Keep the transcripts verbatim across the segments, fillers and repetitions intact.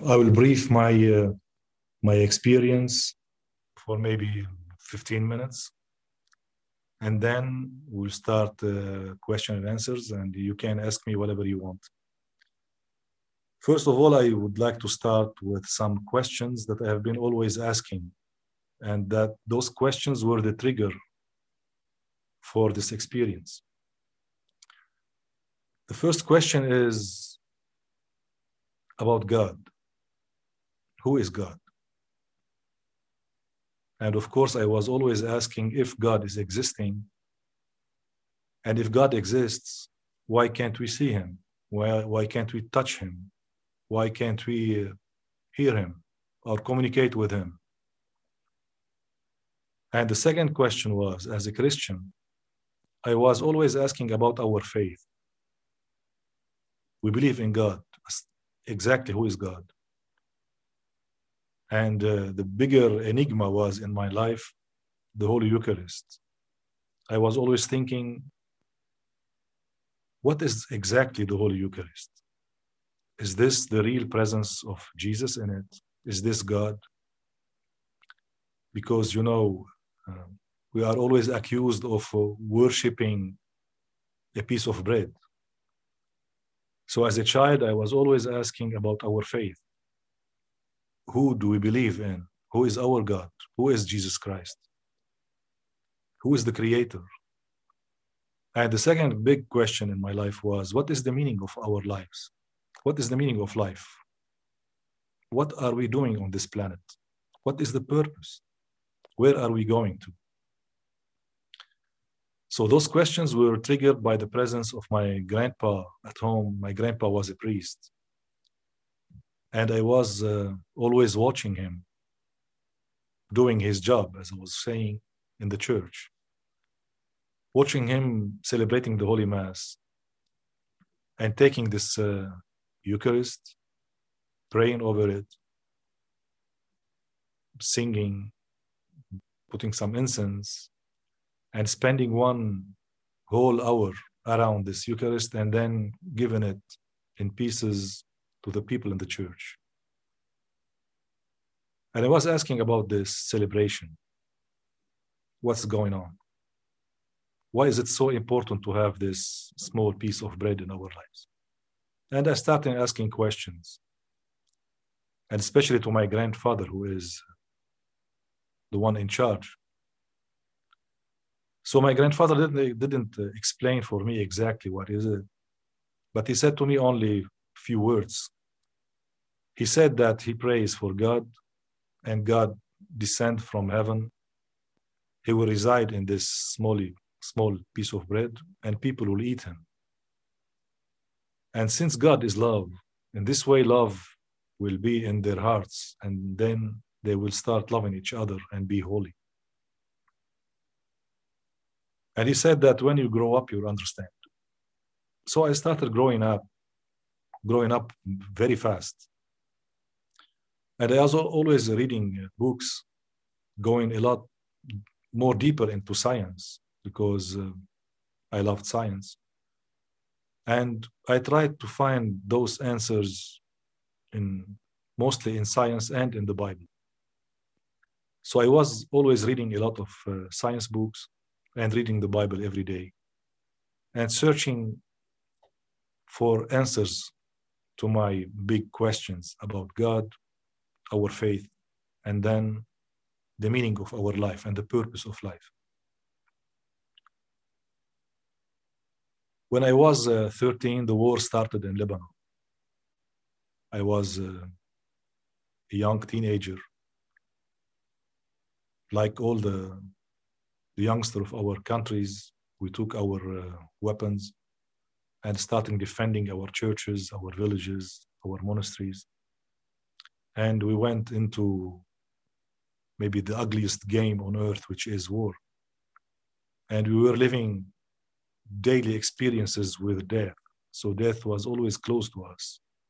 I will brief my uh, my experience for maybe fifteen minutes, and then we'll start uh, question and answers, and you can ask me whatever you want. First of all, I would like to start with some questions that I have been always asking, and that those questions were the trigger for this experience. The first question is about God. Who is God? And of course, I was always asking if God is existing. And if God exists, why can't we see him? Why, why can't we touch him? Why can't we uh, hear him or communicate with him? And the second question was, as a Christian, I was always asking about our faith. We believe in God. Exactly who is God? And uh, the bigger enigma was in my life, the Holy Eucharist. I was always thinking, what is exactly the Holy Eucharist? Is this the real presence of Jesus in it? Is this God? Because, you know, uh, we are always accused of uh, worshiping a piece of bread. So as a child, I was always asking about our faith. Who do we believe in? Who is our God? Who is Jesus Christ? Who is the Creator? And the second big question in my life was, what is the meaning of our lives? What is the meaning of life? What are we doing on this planet? What is the purpose? Where are we going to? So those questions were triggered by the presence of my grandpa at home. My grandpa was a priest. And I was uh, always watching him doing his job, as I was saying, in the church. Watching him celebrating the Holy Mass and taking this uh, Eucharist, praying over it, singing, putting some incense, and spending one whole hour around this Eucharist and then giving it in pieces to the people in the church. And I was asking about this celebration. What's going on? Why is it so important to have this small piece of bread in our lives? And I started asking questions, and especially to my grandfather, who is the one in charge. So my grandfather didn't, didn't explain for me exactly what is it, but he said to me only a few words. He said that he prays for God, and God descend from heaven. He will reside in this small, small piece of bread, and people will eat him. And since God is love, in this way love will be in their hearts, and then they will start loving each other and be holy. And he said that when you grow up, you'll understand. So I started growing up, growing up very fast. And I was always reading books, going a lot more deeper into science, because uh, I loved science. And I tried to find those answers in mostly in science and in the Bible. So I was always reading a lot of uh, science books and reading the Bible every day and searching for answers to my big questions about God, our faith, and then the meaning of our life and the purpose of life. When I was uh, thirteen, the war started in Lebanon. I was uh, a young teenager, like all the, the youngsters of our countries. We took our uh, weapons and started defending our churches, our villages, our monasteries. And we went into maybe the ugliest game on earth, which is war. And we were living daily experiences with death. So death was always close to us.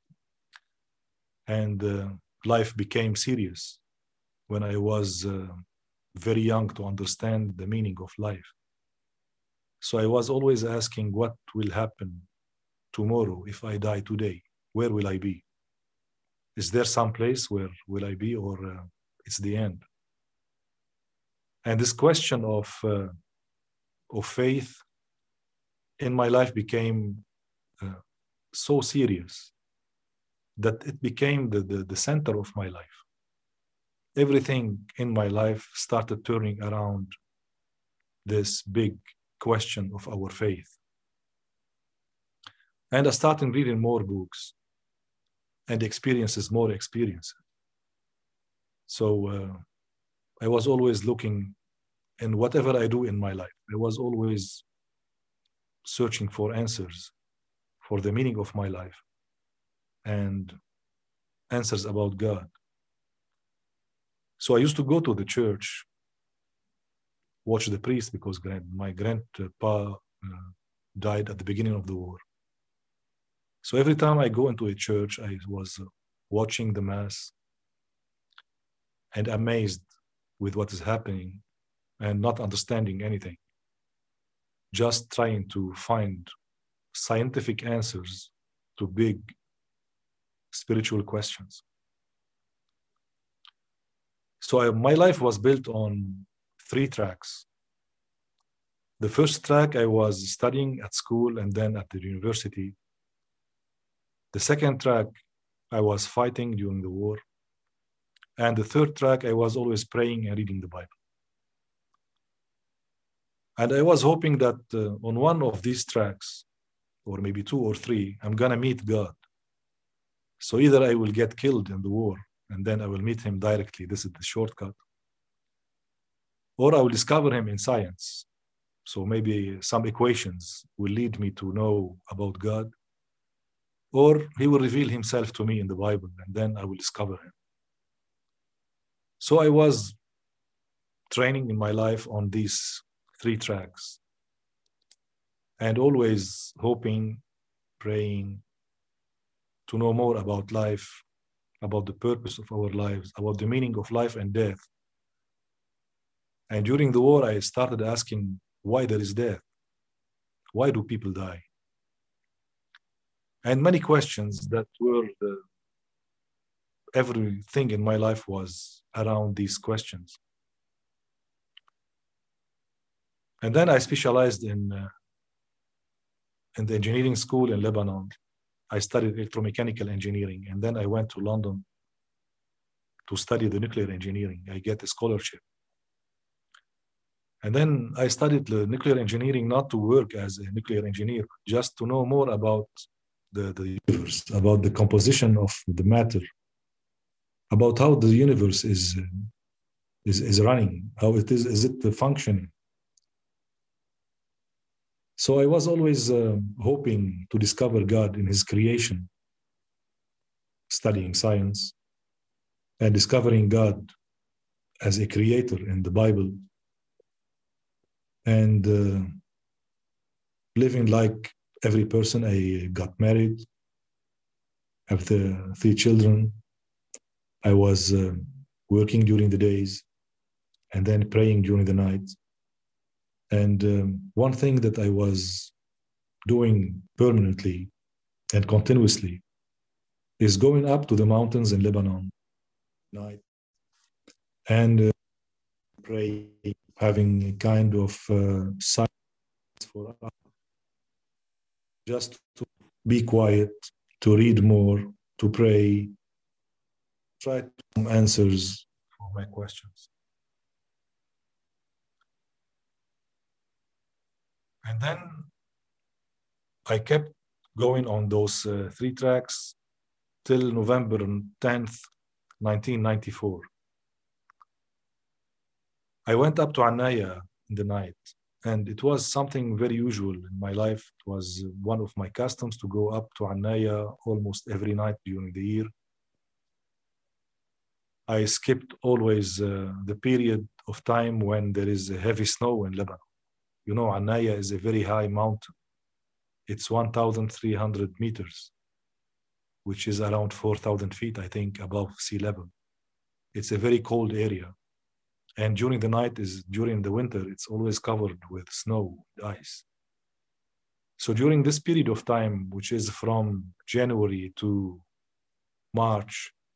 And uh, life became serious when I was uh, very young to understand the meaning of life. So I was always asking, what will happen tomorrow if I die today? Where will I be? Is there some place where will I be, or uh, it's the end? And this question of uh, of faith in my life became uh, so serious that it became the, the, the center of my life. Everything in my life started turning around this big question of our faith. And I started reading more books and experiences, more experiences. So uh, I was always looking in whatever I do in my life. I was always searching for answers for the meaning of my life and answers about God. So I used to go to the church, watch the priest, because my grandpa uh, died at the beginning of the war. So every time I go into a church, I was watching the Mass and amazed with what is happening and not understanding anything, just trying to find scientific answers to big spiritual questions. So I, my life was built on three tracks. The first track, I was studying at school and then at the university. The second track, I was fighting during the war. And the third track, I was always praying and reading the Bible. And I was hoping that uh, on one of these tracks, or maybe two or three, I'm gonna meet God. So either I will get killed in the war and then I will meet him directly, this is the shortcut, or I will discover him in science. So maybe some equations will lead me to know about God, or he will reveal himself to me in the Bible and then I will discover him. So I was training in my life on these three tracks and always hoping, praying to know more about life, about the purpose of our lives, about the meaning of life and death. And during the war, I started asking why there is death. Why do people die? And many questions that were the, everything in my life was around these questions. And then I specialized in, uh, in the engineering school in Lebanon. I studied electromechanical engineering, and then I went to London to study the nuclear engineering. I get a scholarship. And then I studied the nuclear engineering not to work as a nuclear engineer, just to know more about the, the universe, about the composition of the matter, about how the universe is, uh, is, is running, how it is, is it functioning. So I was always uh, hoping to discover God in his creation, studying science and discovering God as a creator in the Bible, and uh, living like every person. I got married, have the three children. I was uh, working during the days and then praying during the night. And um, one thing that I was doing permanently and continuously is going up to the mountains in Lebanon night and uh, pray, having a kind of uh, silence for us, just to be quiet, to read more, to pray, try to find answers for my questions. And then I kept going on those uh, three tracks till November tenth, nineteen ninety-four. I went up to Anaya in the night, and it was something very usual in my life. It was one of my customs to go up to Anaya almost every night during the year. I skipped always uh, the period of time when there is a heavy snow in Lebanon. You know, Anaya is a very high mountain. It's one thousand three hundred meters, which is around four thousand feet, I think, above sea level. It's a very cold area. And during the night, is during the winter, it's always covered with snow, ice. So during this period of time, which is from January to March,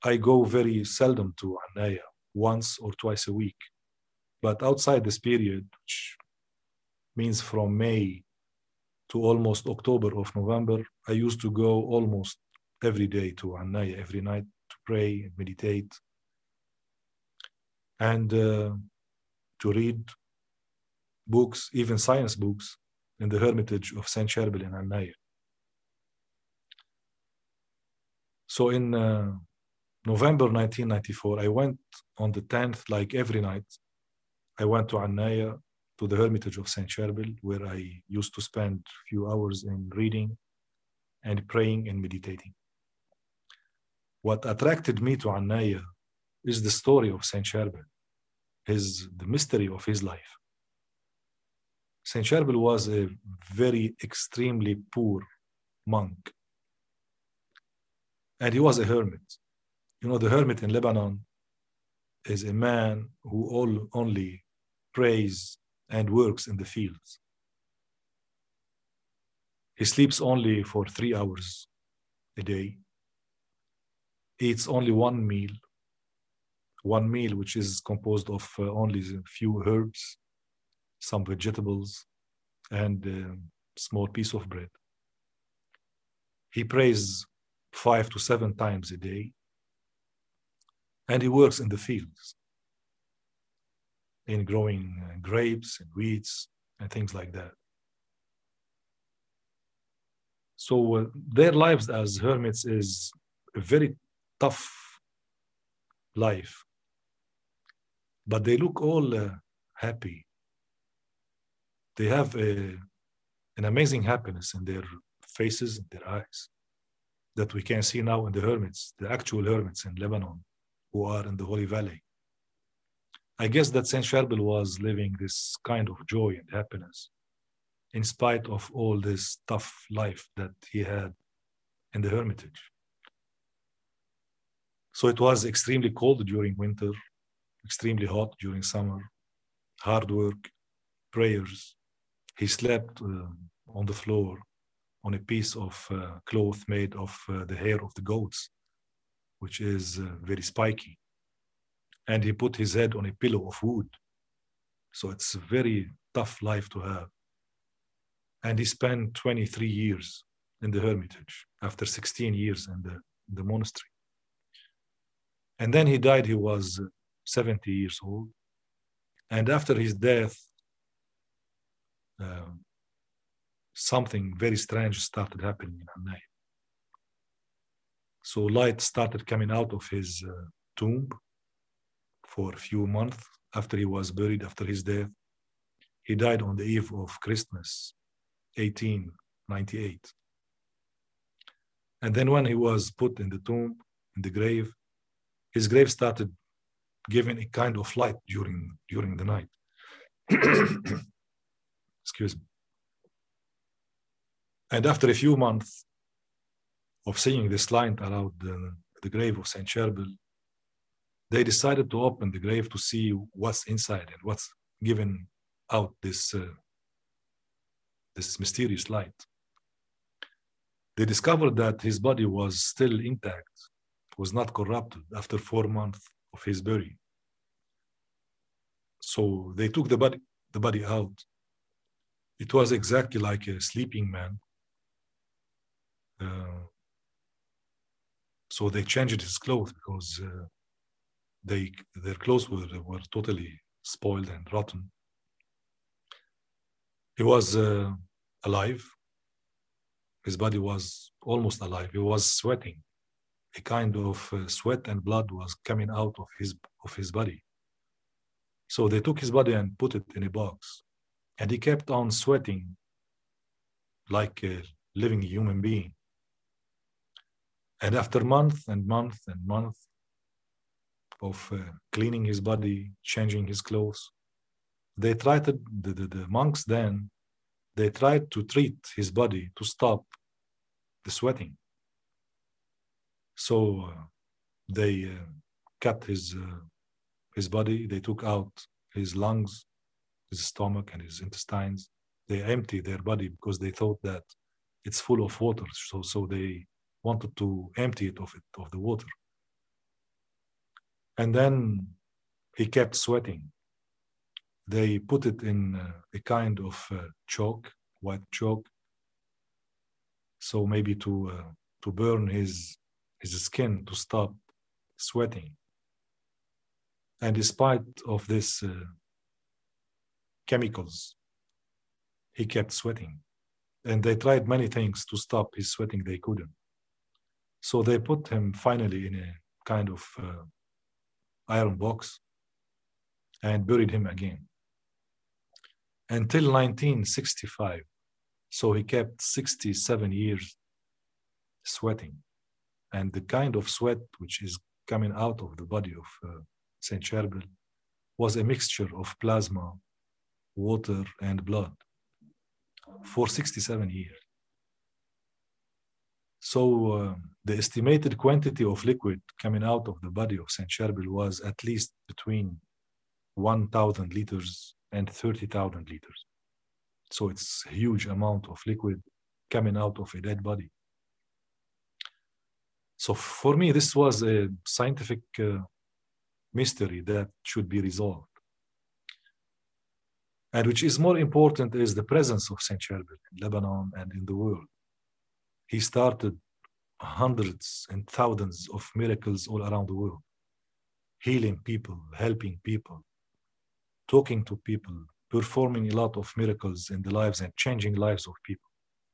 I go very seldom to Anaya, once or twice a week. But outside this period, which means from May to almost October of November, I used to go almost every day to Anaya, every night to pray and meditate and uh, to read books, even science books, in the Hermitage of Saint Charbel in Anaya. So in uh, November nineteen ninety-four, I went on the tenth, like every night. I went to Anaya, to the Hermitage of Saint Charbel, where I used to spend a few hours in reading and praying and meditating. What attracted me to Anaya is the story of Saint Charbel, his, the mystery of his life. Saint Charbel was a very extremely poor monk, and he was a hermit. You know, the hermit in Lebanon is a man who all, only prays and works in the fields. He sleeps only for three hours a day, eats only one meal, one meal which is composed of uh, only a few herbs, some vegetables, and a small piece of bread. He prays five to seven times a day, and he works in the fields, in growing uh, grapes and weeds and things like that. So uh, their lives as hermits is a very tough life, but they look all uh, happy. They have a, an amazing happiness in their faces and their eyes that we can see now in the hermits, the actual hermits in Lebanon who are in the Holy Valley. I guess that Saint Charbel was living this kind of joy and happiness in spite of all this tough life that he had in the hermitage. So it was extremely cold during winter, extremely hot during summer, hard work, prayers. He slept uh, on the floor on a piece of uh, cloth made of uh, the hair of the goats, which is uh, very spiky. And he put his head on a pillow of wood. So it's a very tough life to have. And he spent twenty-three years in the hermitage after sixteen years in the, the monastery. And then he died, he was seventy years old. And after his death, uh, something very strange started happening in Anaya. So light started coming out of his uh, tomb for a few months after he was buried, after his death. He died on the eve of Christmas, eighteen ninety-eight. And then when he was put in the tomb, in the grave, his grave started giving a kind of light during, during the night. Excuse me. And after a few months of seeing this light around the, the grave of Saint Charbel, they decided to open the grave to see what's inside and what's given out this, uh, this mysterious light. They discovered that his body was still intact, was not corrupted after four months of his burial. So they took the body, the body out. It was exactly like a sleeping man. Uh, so they changed his clothes because uh, they their clothes were, were totally spoiled and rotten. He was uh, alive. His body was almost alive. He was sweating. A kind of uh, sweat and blood was coming out of his, of his body. So they took his body and put it in a box. And he kept on sweating like a living human being. And after month and month and month of uh, cleaning his body, changing his clothes, they tried to, the, the, the monks then, they tried to treat his body to stop the sweating. So uh, they uh, cut his, uh, his body, they took out his lungs, his stomach and his intestines. They emptied their body because they thought that it's full of water. So, so they wanted to empty it of, it of the water. And then he kept sweating. They put it in uh, a kind of uh, chalk, white chalk, so maybe to uh, to burn his his skin to stop sweating. And despite of this uh, chemicals, he kept sweating. And they tried many things to stop his sweating, they couldn't. So they put him finally in a kind of uh, iron box and buried him again until nineteen sixty-five. So he kept sixty-seven years sweating. And the kind of sweat which is coming out of the body of uh, Saint Charbel was a mixture of plasma, water, and blood for sixty-seven years. So uh, the estimated quantity of liquid coming out of the body of Saint Charbel was at least between one thousand liters and thirty thousand liters. So it's a huge amount of liquid coming out of a dead body. So for me, this was a scientific uh, mystery that should be resolved. And which is more important is the presence of Saint Charbel in Lebanon and in the world. He started hundreds and thousands of miracles all around the world, healing people, helping people, talking to people, performing a lot of miracles in the lives and changing lives of people.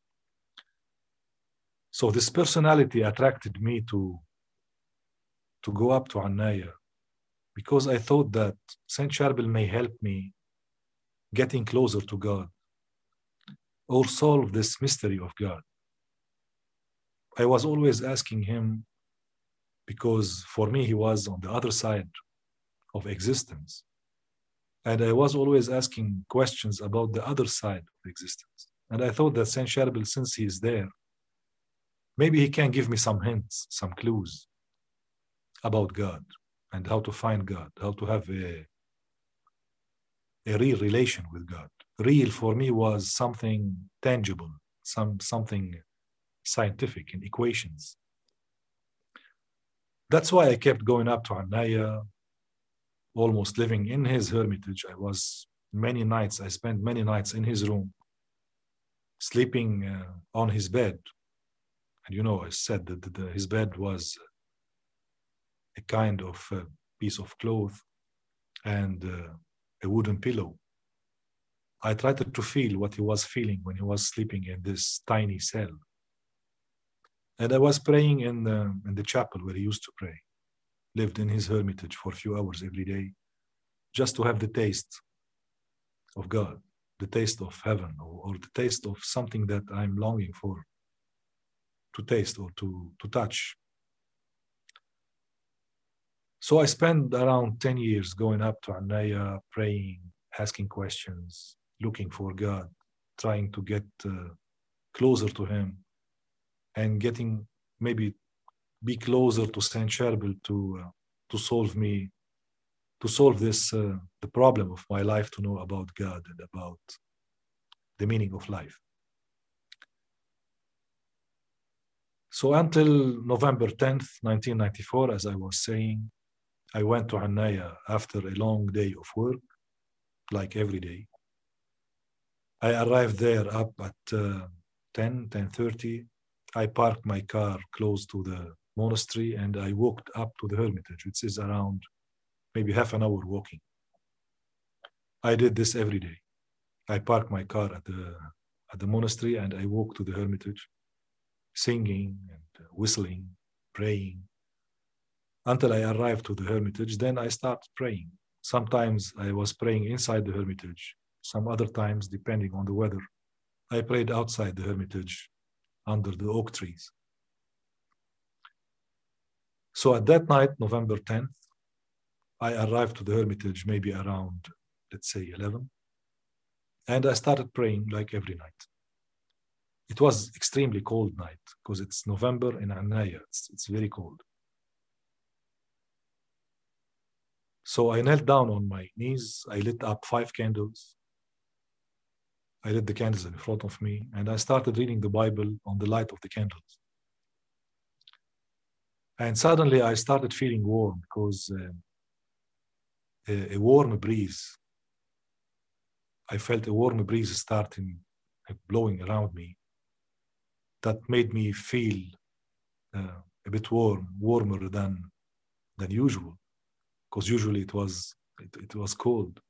So this personality attracted me to, to go up to Annaya because I thought that Saint Charbel may help me getting closer to God or solve this mystery of God. I was always asking him because for me, he was on the other side of existence. And I was always asking questions about the other side of existence. And I thought that Saint Charbel, since he is there, maybe he can give me some hints, some clues about God and how to find God, how to have a, a real relation with God. Real for me was something tangible, some, something scientific in equations. That's why I kept going up to Annaya, almost living in his hermitage. I was many nights, I spent many nights in his room, sleeping uh, on his bed. And you know, I said that the, the, his bed was a kind of uh, piece of cloth and uh, a wooden pillow. I tried to feel what he was feeling when he was sleeping in this tiny cell. And I was praying in the, in the chapel where he used to pray, lived in his hermitage for a few hours every day, just to have the taste of God, the taste of heaven, or, or the taste of something that I'm longing for, to taste or to, to touch. So I spent around ten years going up to Annaya, praying, asking questions, looking for God, trying to get uh, closer to him, and getting maybe be closer to Saint Charbel to uh, to solve me, to solve this uh, the problem of my life, to know about God and about the meaning of life. So until November tenth, nineteen ninety-four, as I was saying, I went to Annaya after a long day of work, like every day. I arrived there up at uh, ten, ten thirty. I parked my car close to the monastery and I walked up to the hermitage, which is around maybe half an hour walking. I did this every day. I parked my car at the, at the monastery and I walked to the hermitage, singing and whistling, praying, until I arrived to the hermitage. Then I started praying. Sometimes I was praying inside the hermitage. Some other times, depending on the weather, I prayed outside the hermitage under the oak trees. So at that night, November tenth, I arrived to the hermitage maybe around, let's say, eleven. And I started praying like every night. It was extremely cold night because it's November in Annaya. It's, it's very cold. So I knelt down on my knees. I lit up five candles. I lit the candles in front of me, and I started reading the Bible on the light of the candles. And suddenly I started feeling warm because uh, a, a warm breeze. I felt a warm breeze starting uh, blowing around me. That made me feel uh, a bit warm, warmer than than usual, because usually it was it, it was cold.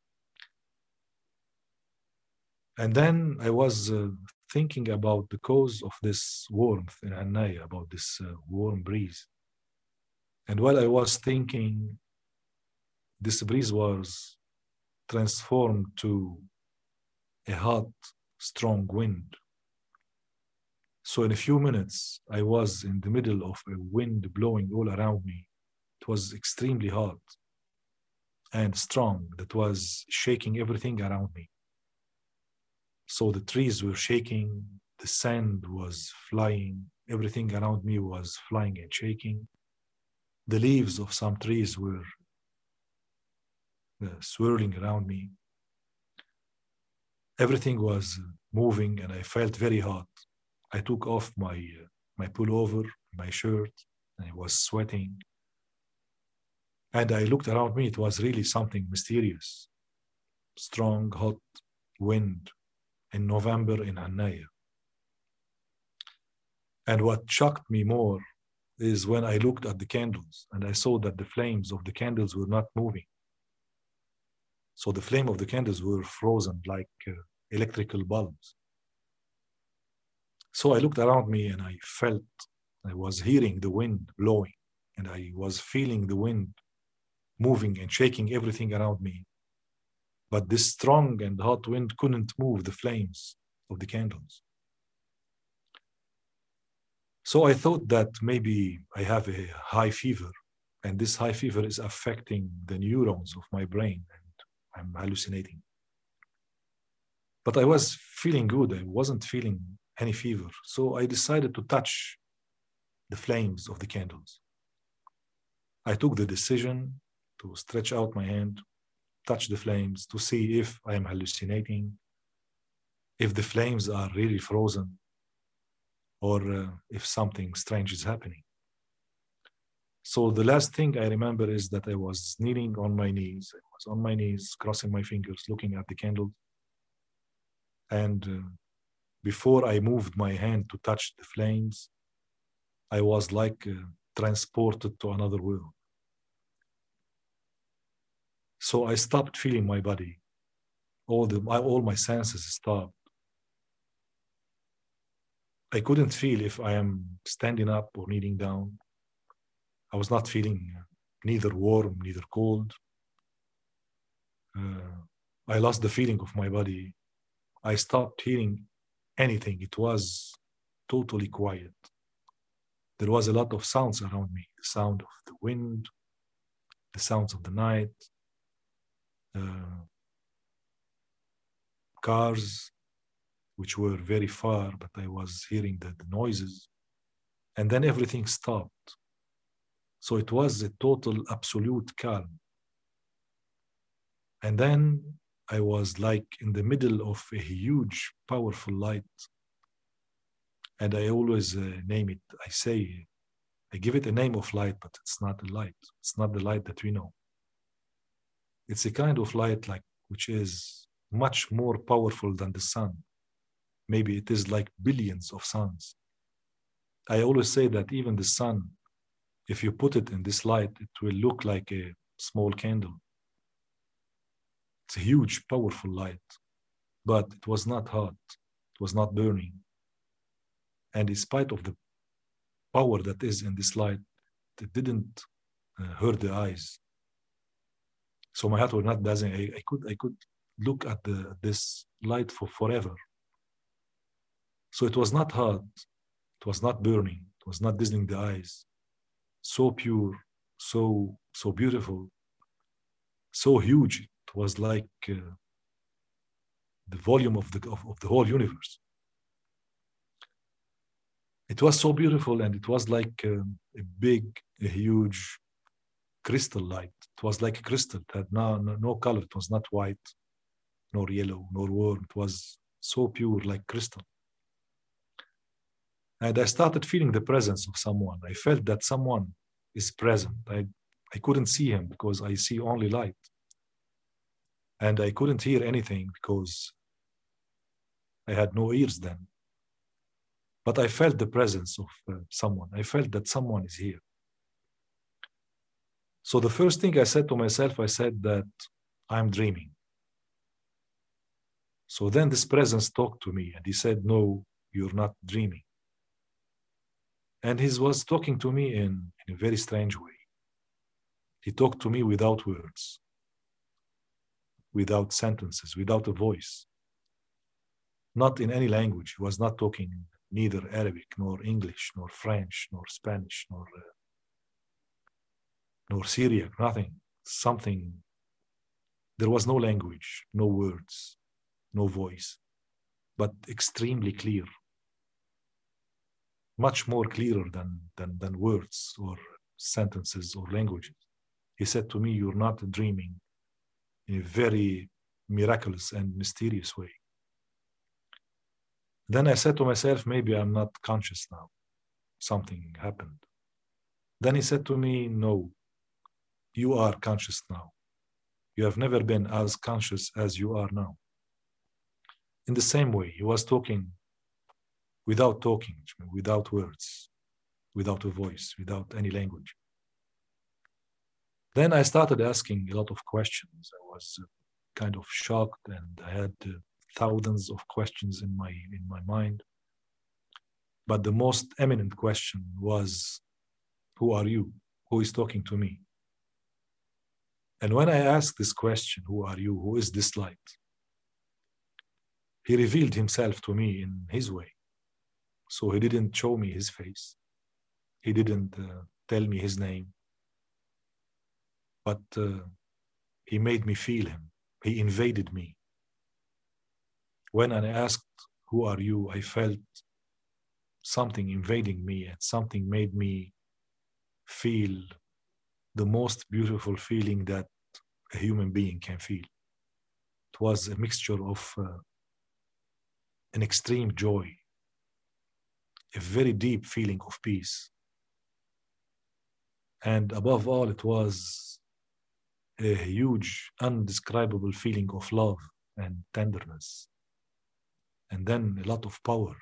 And then I was uh, thinking about the cause of this warmth in Hanaya, about this uh, warm breeze. And while I was thinking, this breeze was transformed to a hot, strong wind. So in a few minutes, I was in the middle of a wind blowing all around me. It was extremely hot and strong, that was shaking everything around me. So the trees were shaking, the sand was flying, everything around me was flying and shaking. The leaves of some trees were uh, swirling around me. Everything was moving and I felt very hot. I took off my, uh, my pullover, my shirt, and I was sweating. And I looked around me, it was really something mysterious. Strong, hot wind in November in Hanaya. And what shocked me more is when I looked at the candles and I saw that the flames of the candles were not moving. So the flame of the candles were frozen like uh, electrical bulbs. So I looked around me and I felt, I was hearing the wind blowing and I was feeling the wind moving and shaking everything around me. But this strong and hot wind couldn't move the flames of the candles. So I thought that maybe I have a high fever and this high fever is affecting the neurons of my brain and I'm hallucinating. But I was feeling good. I wasn't feeling any fever. So I decided to touch the flames of the candles. I took the decision to stretch out my hand, touch the flames to see if I am hallucinating, if the flames are really frozen, or uh, if something strange is happening. So the last thing I remember is that I was kneeling on my knees. I was on my knees, crossing my fingers, looking at the candles. And uh, before I moved my hand to touch the flames, I was like uh, transported to another world. So I stopped feeling my body. All, the, my, all my senses stopped. I couldn't feel if I am standing up or kneeling down. I was not feeling neither warm, neither cold. Uh, I lost the feeling of my body. I stopped hearing anything. It was totally quiet. There was a lot of sounds around me. The sound of the wind, the sounds of the night, uh, cars, which were very far, but I was hearing the, the noises. And then everything stopped. So it was a total, absolute calm. And then I was like in the middle of a huge, powerful light. And I always uh, name it, I say, I give it a name of light, but it's not a light. It's not the light that we know. It's a kind of light like which is much more powerful than the sun. Maybe it is like billions of suns. I always say that even the sun, if you put it in this light, it will look like a small candle. It's a huge, powerful light, but it was not hot. It was not burning. And in spite of the power that is in this light, it didn't uh, hurt the eyes. So my heart was not dazzling. I, I could I could look at the this light for forever. So it was not hot. It was not burning. It was not dazzling the eyes. So pure, so so beautiful, so huge. It was like uh, the volume of the of, of the whole universe. It was so beautiful, and it was like uh, a big, a huge crystal light. It was like a crystal. It had no, no, no color. It was not white, nor yellow, nor warm. It was so pure, like crystal. And I started feeling the presence of someone. I felt that someone is present. I, I couldn't see him because I see only light. And I couldn't hear anything because I had no ears then. But I felt the presence of uh, someone. I felt that someone is here. So the first thing I said to myself, I said that I'm dreaming. So then this presence talked to me and he said, no, you're not dreaming. And he was talking to me in, in a very strange way. He talked to me without words, without sentences, without a voice, not in any language. He was not talking neither Arabic, nor English, nor French, nor Spanish, nor, uh, nor Syriac, nothing, something. There was no language, no words, no voice, but extremely clear, much more clearer than, than, than words or sentences or languages. He said to me, you're not dreaming, in a very miraculous and mysterious way. Then I said to myself, maybe I'm not conscious now. Something happened. Then he said to me, no, you are conscious now. You have never been as conscious as you are now. In the same way, he was talking without talking, without words, without a voice, without any language. Then I started asking a lot of questions. I was kind of shocked and I had uh, thousands of questions in my, in my mind. But the most eminent question was, who are you? Who is talking to me? And when I asked this question, who are you? Who is this light? He revealed himself to me in his way. So he didn't show me his face. He didn't uh, tell me his name. But uh, he made me feel him. He invaded me. When I asked, who are you? I felt something invading me and something made me feel the most beautiful feeling that a human being can feel. It was a mixture of uh, an extreme joy, a very deep feeling of peace. And above all, it was a huge, undescribable feeling of love and tenderness. And then a lot of power.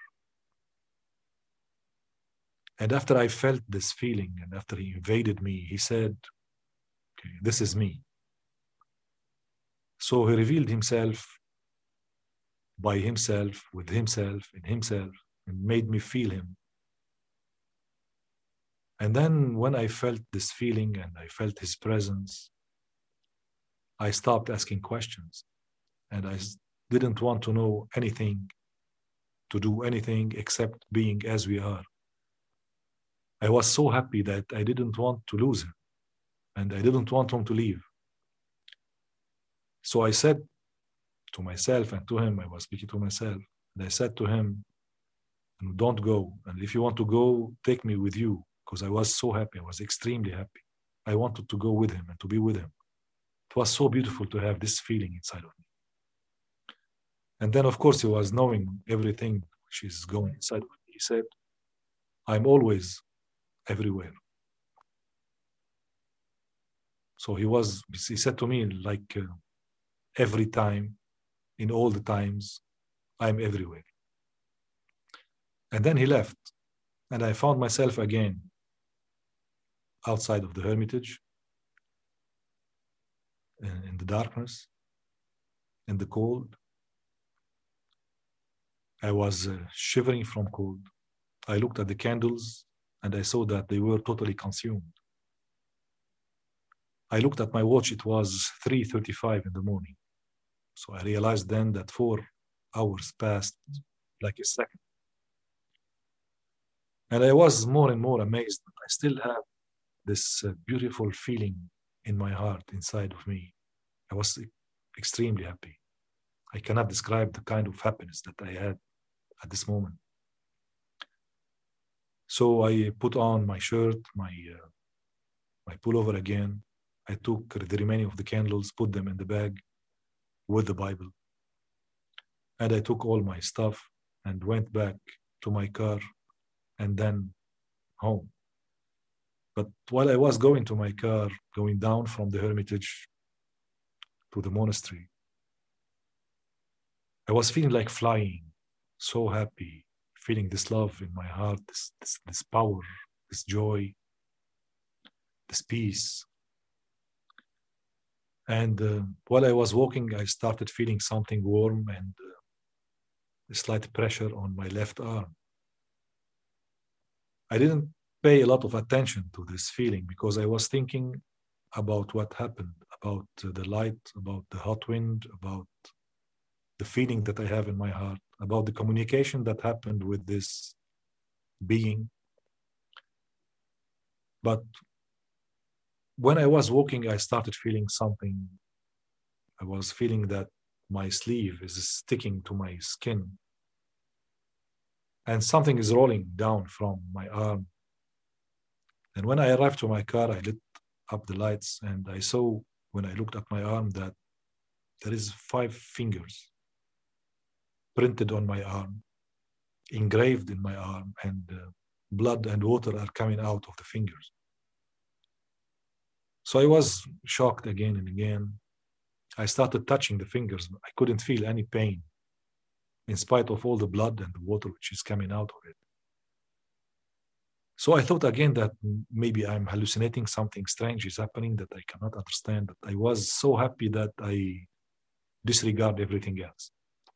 And after I felt this feeling, and after he invaded me, he said, okay, this is me. So he revealed himself by himself, with himself, in himself, and made me feel him. And then when I felt this feeling and I felt his presence, I stopped asking questions. And I didn't want to know anything, to do anything except being as we are. I was so happy that I didn't want to lose him. And I didn't want him to leave. So I said to myself and to him, I was speaking to myself, and I said to him, don't go. And if you want to go, take me with you. Because I was so happy. I was extremely happy. I wanted to go with him and to be with him. It was so beautiful to have this feeling inside of me. And then, of course, he was knowing everything which is going inside of me. He said, I'm always everywhere. So he was, he said to me, like uh, every time, in all the times, I'm everywhere. And then he left. And I found myself again outside of the hermitage, in the darkness, in the cold. I was uh, shivering from cold. I looked at the candles and I saw that they were totally consumed. I looked at my watch, it was three thirty-five in the morning. So I realized then that four hours passed like a second. And I was more and more amazed. I still have this uh, beautiful feeling in my heart, inside of me. I was extremely happy. I cannot describe the kind of happiness that I had at this moment. So I put on my shirt, my, uh, my pullover again. I took the remaining of the candles, put them in the bag with the Bible. And I took all my stuff and went back to my car and then home. But while I was going to my car, going down from the Hermitage to the monastery, I was feeling like flying, so happy, feeling this love in my heart, this, this, this power, this joy, this peace. And uh, while I was walking, I started feeling something warm and uh, a slight pressure on my left arm. I didn't pay a lot of attention to this feeling because I was thinking about what happened, about uh, the light, about the hot wind, about the feeling that I have in my heart, about the communication that happened with this being. But when I was walking, I started feeling something. I was feeling that my sleeve is sticking to my skin, and something is rolling down from my arm. And when I arrived to my car, I lit up the lights, and I saw, when I looked at my arm, that there is five fingers printed on my arm, engraved in my arm, and uh, blood and water are coming out of the fingers. So I was shocked again and again. I started touching the fingers. I couldn't feel any pain, in spite of all the blood and the water which is coming out of it. So I thought again that maybe I'm hallucinating, something strange is happening that I cannot understand. But I was so happy that I disregard everything else.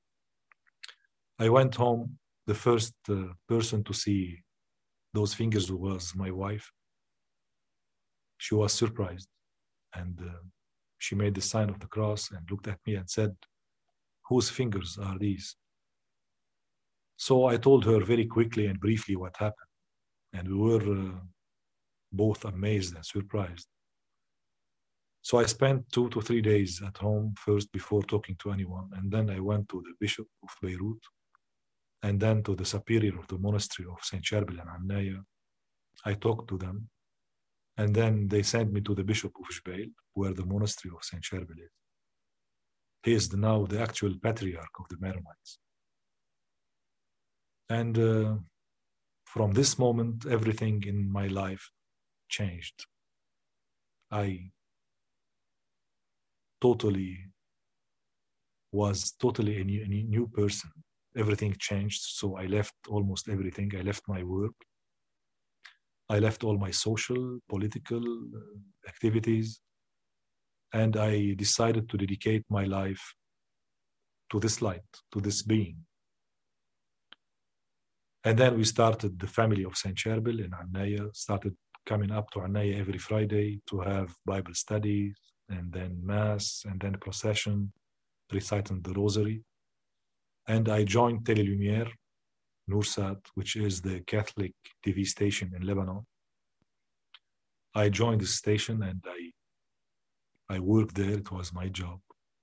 I went home. The first uh, person to see those fingers was my wife. She was surprised, and uh, she made the sign of the cross and looked at me and said, "Whose fingers are these?" So I told her very quickly and briefly what happened, and we were uh, both amazed and surprised. So I spent two to three days at home first before talking to anyone, and then I went to the bishop of Beirut, and then to the superior of the monastery of Saint Cherbil and Annaya. I talked to them, and then they sent me to the bishop of Jbeil, where the monastery of Saint Cherbil is. He is the, now the actual patriarch of the Maronites. And uh, from this moment, everything in my life changed. I totally was totally a new, a new person. Everything changed. So I left almost everything. I left my work. I left all my social, political activities. And I decided to dedicate my life to this light, to this being. And then we started the family of Saint Cherbil in Annaya, started coming up to Annaya every Friday to have Bible studies, and then Mass, and then procession, reciting the Rosary. And I joined Tele Lumière, Noursat, which is the Catholic T V station in Lebanon. I joined the station and I, I worked there. It was my job.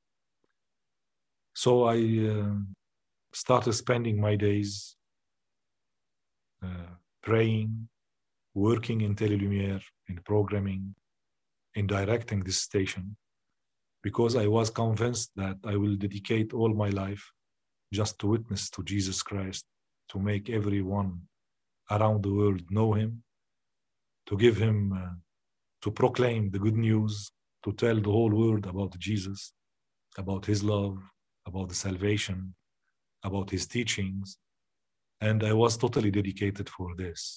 So I uh, started spending my days uh, praying, working in Tele Lumière, in programming, in directing this station, because I was convinced that I will dedicate all my life just to witness to Jesus Christ, to make everyone around the world know him, to give him, uh, to proclaim the good news, to tell the whole world about Jesus, about his love, about the salvation, about his teachings. And I was totally dedicated for this.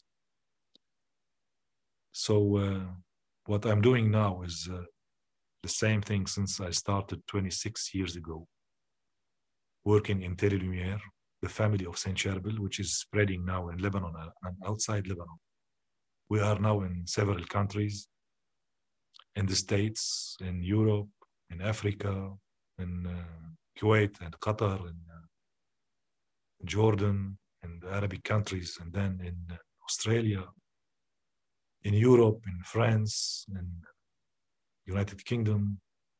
So uh, what I'm doing now is uh, the same thing since I started twenty-six years ago, working in Tele Lumière, the family of Saint Cherbil, which is spreading now in Lebanon and outside Lebanon. We are now in several countries, in the States, in Europe, in Africa, in uh, Kuwait and Qatar, in uh, Jordan, in the Arabic countries, and then in uh, Australia, in Europe, in France, in United Kingdom.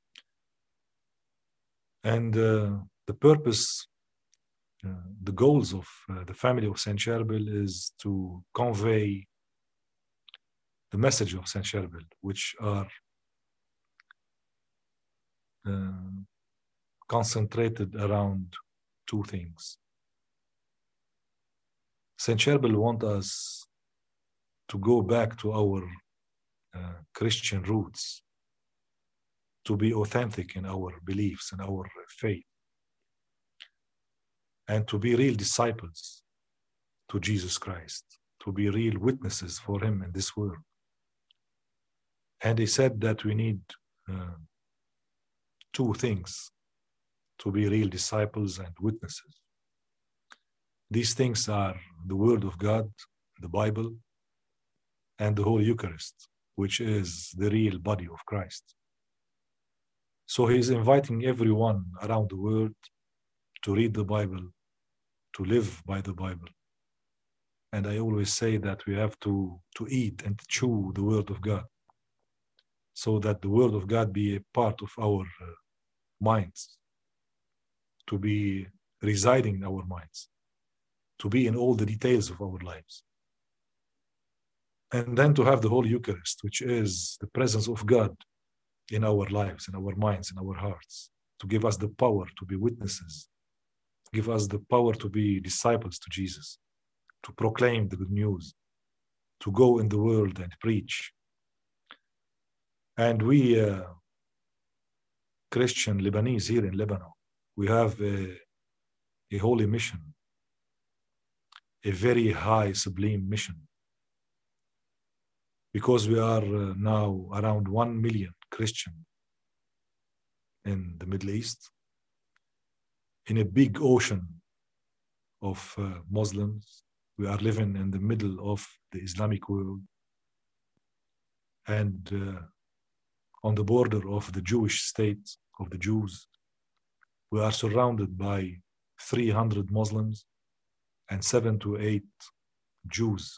And uh, the purpose, uh, the goals of uh, the family of Saint Cherbil is to convey the message of Saint Cherbil, which are uh, concentrated around two things. Saint Cherbil wants us to go back to our uh, Christian roots, to be authentic in our beliefs and our faith, and to be real disciples to Jesus Christ, to be real witnesses for him in this world. And he said that we need uh, two things to be real disciples and witnesses. These things are the Word of God, the Bible, and the Holy Eucharist, which is the real body of Christ. So he is inviting everyone around the world to read the Bible, to live by the Bible. And I always say that we have to, to eat and chew the Word of God, so that the Word of God be a part of our uh, minds, to be residing in our minds, to be in all the details of our lives. And then to have the Holy Eucharist, which is the presence of God in our lives, in our minds, in our hearts, to give us the power to be witnesses, give us the power to be disciples to Jesus, to proclaim the good news, to go in the world and preach. And we, uh, Christian Lebanese here in Lebanon, we have a, a holy mission, a very high, sublime mission, because we are uh, now around one million Christian in the Middle East, in a big ocean of uh, Muslims. We are living in the middle of the Islamic world, and uh, on the border of the Jewish state, of the Jews. We are surrounded by three hundred Muslims and seven to eight Jews.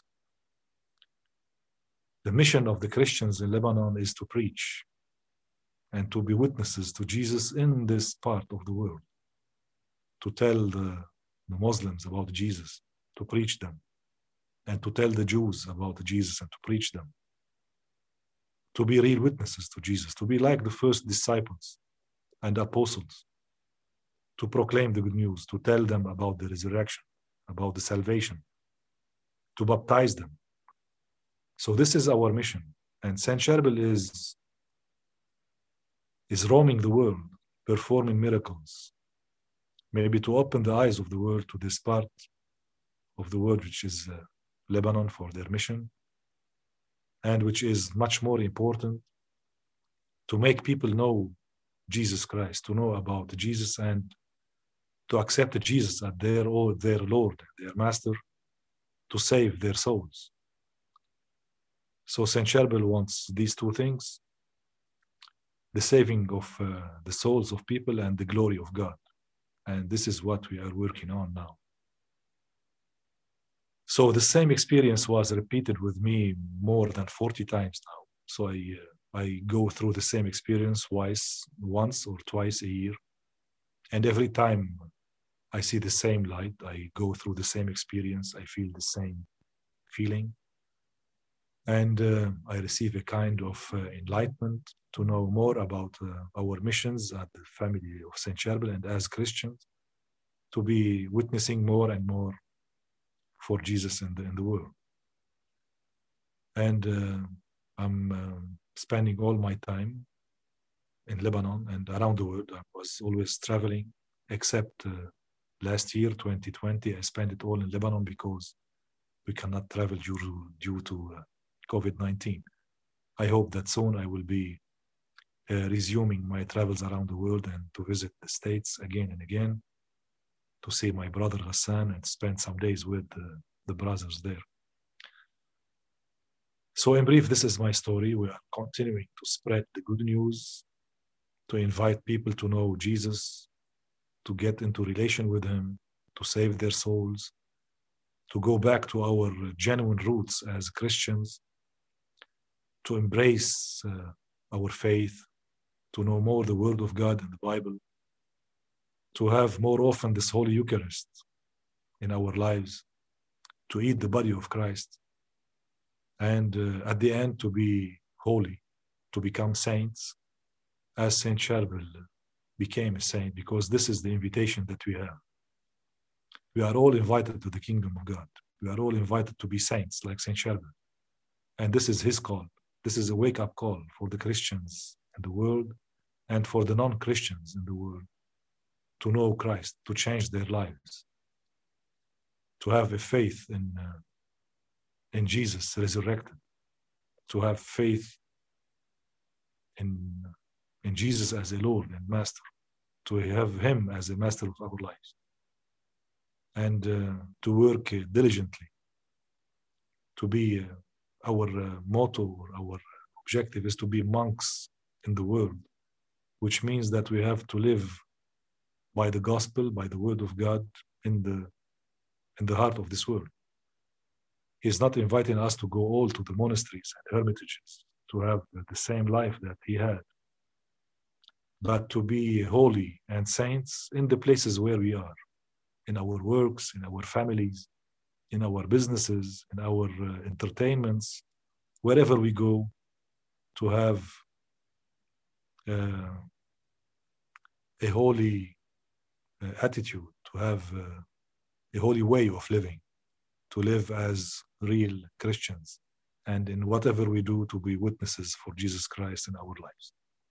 The mission of the Christians in Lebanon is to preach and to be witnesses to Jesus in this part of the world, to tell the, the Muslims about Jesus, to preach them, and to tell the Jews about Jesus and to preach them, to be real witnesses to Jesus, to be like the first disciples and apostles, to proclaim the good news, to tell them about the resurrection, about the salvation, to baptize them. So this is our mission. And Saint Charbel is, is roaming the world, performing miracles, maybe to open the eyes of the world to this part of the world, which is uh, Lebanon, for their mission, and which is much more important, to make people know Jesus Christ, to know about Jesus, and to accept Jesus as their, oh, their Lord, their Master, to save their souls. So Saint Charbel wants these two things: the saving of uh, the souls of people and the glory of God. And this is what we are working on now. So the same experience was repeated with me more than forty times now. So I, uh, I go through the same experience twice, once or twice a year. And every time I see the same light, I go through the same experience, I feel the same feeling. And uh, I receive a kind of uh, enlightenment to know more about uh, our missions at the family of Saint Charbel, and as Christians, to be witnessing more and more for Jesus in the, in the world. And uh, I'm uh, spending all my time in Lebanon and around the world. I was always traveling, except uh, last year, twenty twenty, I spent it all in Lebanon because we cannot travel due to, due to uh, COVID nineteen. I hope that soon I will be uh, resuming my travels around the world and to visit the States again and again, to see my brother Hassan and spend some days with uh, the brothers there. So in brief, this is my story. We are continuing to spread the good news, to invite people to know Jesus, to get into relation with him, to save their souls, to go back to our genuine roots as Christians, to embrace uh, our faith, to know more the Word of God and the Bible, to have more often this Holy Eucharist in our lives, to eat the body of Christ, and uh, at the end to be holy, to become saints, as Saint Charbel became a saint, because this is the invitation that we have. We are all invited to the kingdom of God. We are all invited to be saints like Saint Charbel. And this is his call. This is a wake-up call for the Christians in the world and for the non-Christians in the world to know Christ, to change their lives, to have a faith in, uh, in Jesus resurrected, to have faith in, in Jesus as a Lord and Master, to have Him as a Master of our lives, and uh, to work uh, diligently, to be uh, our uh, motto or our objective is to be monks in the world, which means that we have to live by the gospel, by the word of God in the in the heart of this world. He's not inviting us to go all to the monasteries and hermitages to have the same life that he had, but to be holy and saints in the places where we are, in our works, in our families, in our businesses, in our uh, entertainments, wherever we go, to have uh, a holy uh, attitude, to have uh, a holy way of living, to live as real Christians, and in whatever we do, to be witnesses for Jesus Christ in our lives.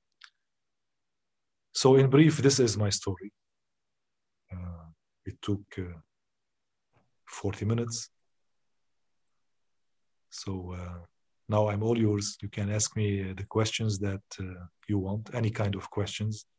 So in brief, this is my story. Uh, it took uh, forty minutes. So uh, now I'm all yours. You can ask me uh, the questions that uh, you want, any kind of questions.